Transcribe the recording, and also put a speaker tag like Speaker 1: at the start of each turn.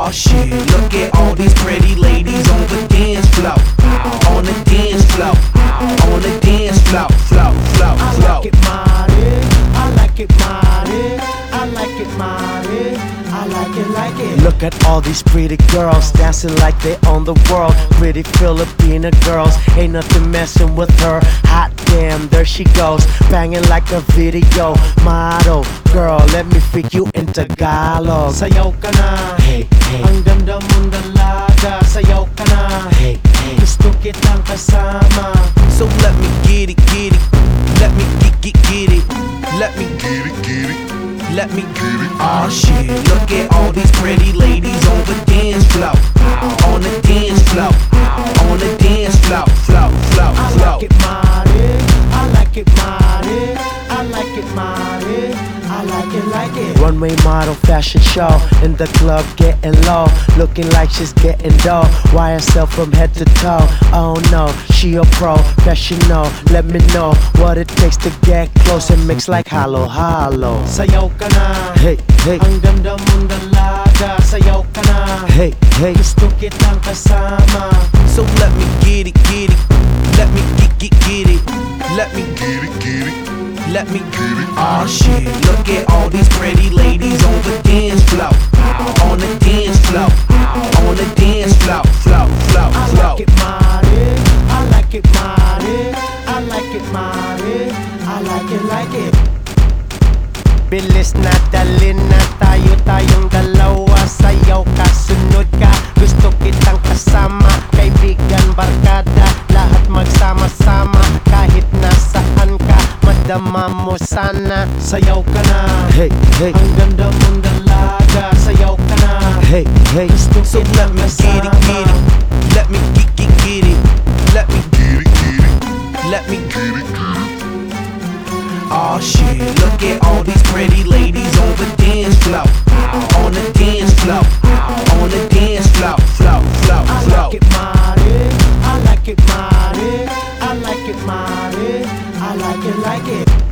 Speaker 1: Aw shit, look at all these pretty ladies on the dance floor. On the dance floor. On the dance floor. Flow, flow,
Speaker 2: I
Speaker 1: flow.
Speaker 2: like it mighty, I like it mighty, I like it mighty, I like it.
Speaker 3: Look at all these pretty girls dancing like they own the world. Pretty Filipina girls, ain't nothing messing with her. Hot damn, there she goes, banging like a video model. Girl, let me freak you in Tagalog.
Speaker 2: Sayaw ka na,
Speaker 3: Hey, hey,
Speaker 2: ang ganda mong dalaga. Sayaw ka na,
Speaker 3: hey, hey.
Speaker 2: gusto kitang kasama.
Speaker 1: So let me get it, get it. Let me get it. Let me get it, get it. Let me get it. Aw shit, look at all these pretty ladies on the dance floor. On the dance floor. On the dance floor. Flow, flow,
Speaker 2: I
Speaker 1: flow.
Speaker 2: like it mighty, I like it mighty, I like it mighty, I like it.
Speaker 3: Runway model fashion show in the club getting low, looking like she's getting dough. Wire herself from head to toe. Oh no, she a professional. Let me know what it takes to get close and mix like hollow hollow.
Speaker 2: Sayaw ka na,
Speaker 3: Hey, hey,
Speaker 2: ang ganda mong dalaga. Sayaw ka na,
Speaker 3: hey, hey.
Speaker 2: gusto kitang kasama.
Speaker 1: So let me get it, get it. Let me get it. Let me get it, get it. Let me get it. Aw shit, look at all these pretty ladies on the dance floor. On the dance floor. On the dance floor. Flow, flow,
Speaker 2: I
Speaker 1: flow.
Speaker 2: like it mighty, I like it mighty, I like it mighty, I like it.
Speaker 3: Bilis na dalin na tayong dalawa. Sayaw ka, sunod ka, gusto kitang kasama. Kaibigan, barkada, lahat magsama-sama. Kahit nasaan ka, madama mo sana.
Speaker 2: Sayaw ka na,
Speaker 3: Hey, hey,
Speaker 2: ang ganda mong dalaga. Sayaw ka na,
Speaker 3: hey, hey.
Speaker 2: gusto
Speaker 1: So let
Speaker 2: kitang
Speaker 1: me get it, get it. Let me get it. Let me get it, get it. Let me get it, get it. Aw shit, look at all these pretty ladies on the dance floor. On the dance floor. On the dance floor. Flow, flow,
Speaker 2: I
Speaker 1: flow.
Speaker 2: like it mighty, I like it mighty, I like it mighty, I like it.